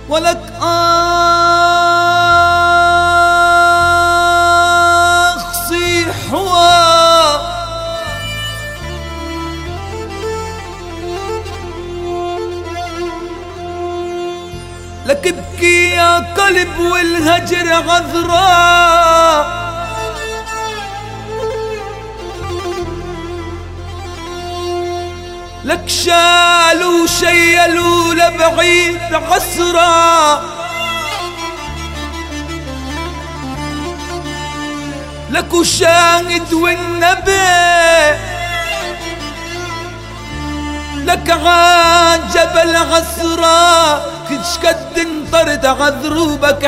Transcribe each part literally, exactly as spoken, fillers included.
ولك آخ صيح لك ابكي يا قلب والهجر عذراء، لك شالوا شيلوا لبعيد عسرا، لك وشاهد والنبي، لك عاد جبل عسرا كش قد انطرد عذروبك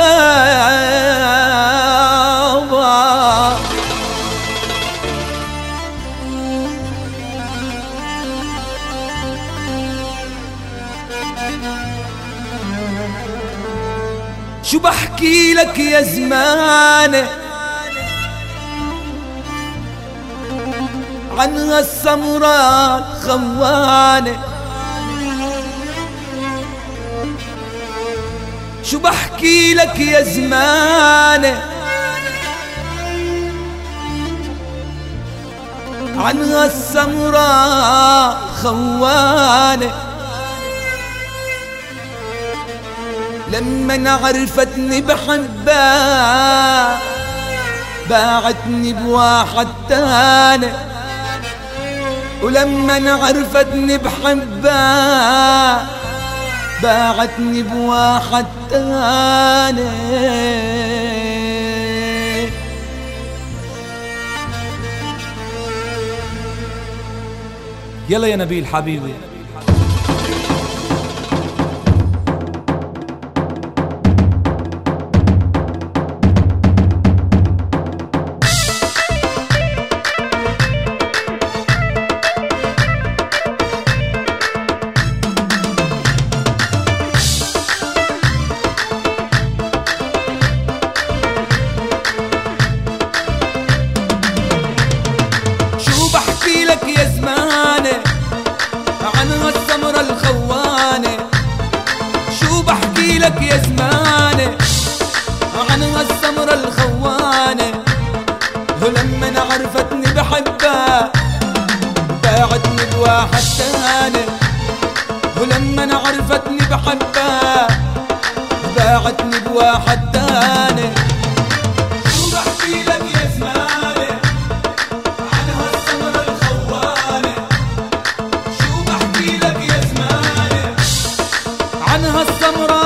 احبابا. شو بحكي لك يا زمانه عن هالسمراء الخوانه، شو بحكي لك يا زمانه عن هالسمراء خوانه. لما عرفتني بحبها باعتني بواحد تاني، ولما عرفتني بحبها باعتني بواحد تاني. يلا يا نبيل حبيبي. لك يا زمانه عن هالسمرة الخوانة، ولما عرفتني بحبها باعتني بواحد تاني، ولما عرفتني بحبها باعتني بواحد تاني. شو بحكي لك يا زمانه عن هالسمرة الخوانة، شو بحكي لك يا زمانه عن هالسمرة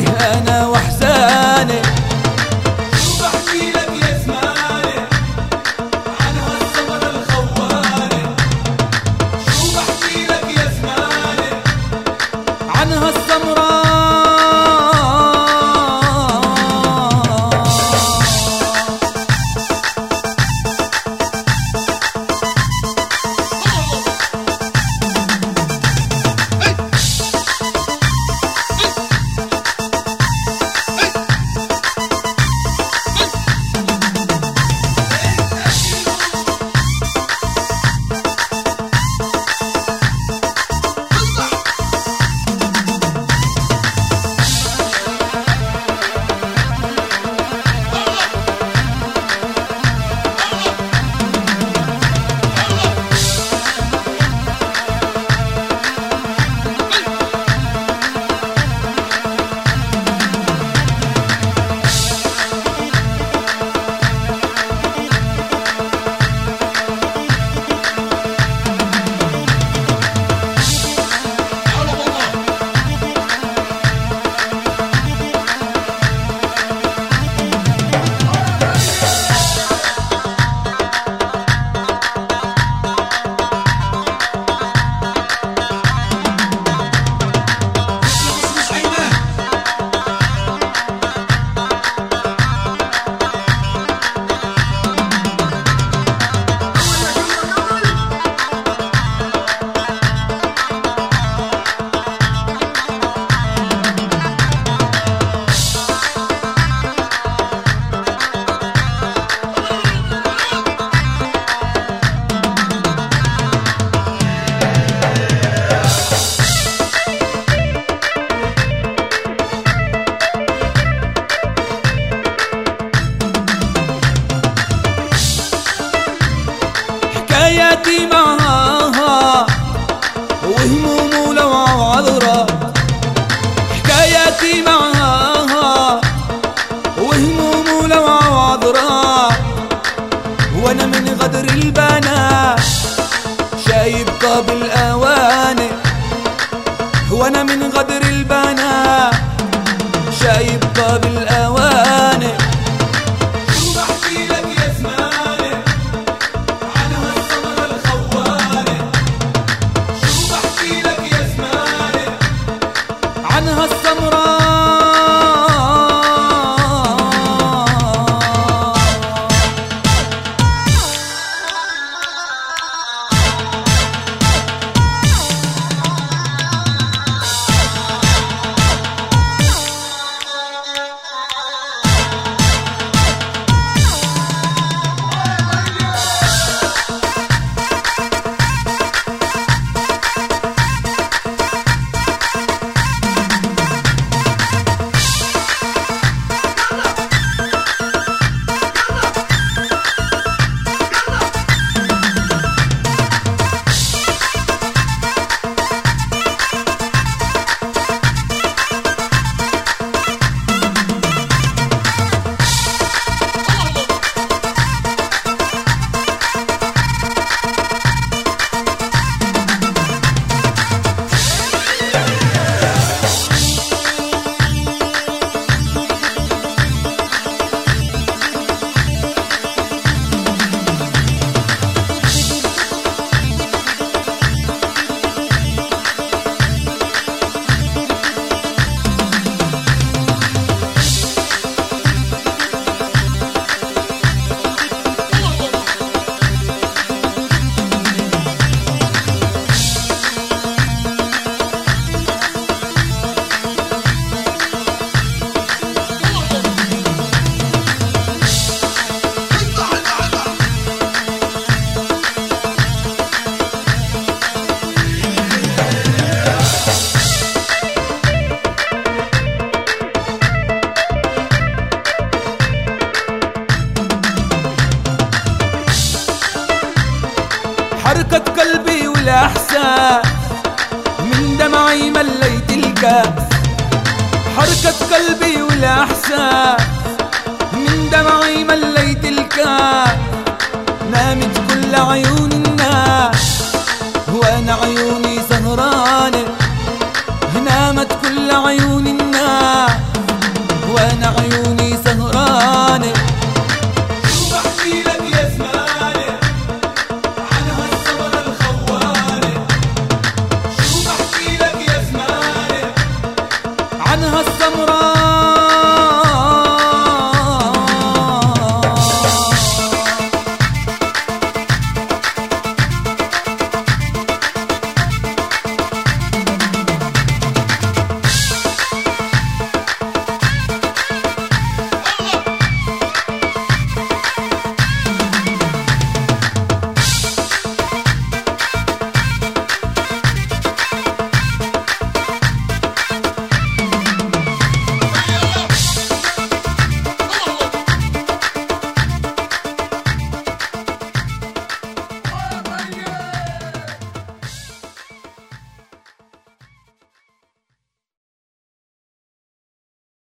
انا واحزاني. شو بحكي لك يا زماني عن هالصبر الخواني، شو بحكي لك يا زماني عن هالسمرة حكاياتي معاها وهموم لو عذرة، حكاياتي معاها وهموم لو عذرة، وانا من غدر البنات شايب طاب الاواني، وانا من غدر البنات شايب طاب الاواني. شو بحكي لك يا زماني عن هالصبر الخواني، شو بحكي لك يا زماني عن هالسمرة حركة قلبي والإحساس من دمعي مليت الكاس، حركة قلبي والإحساس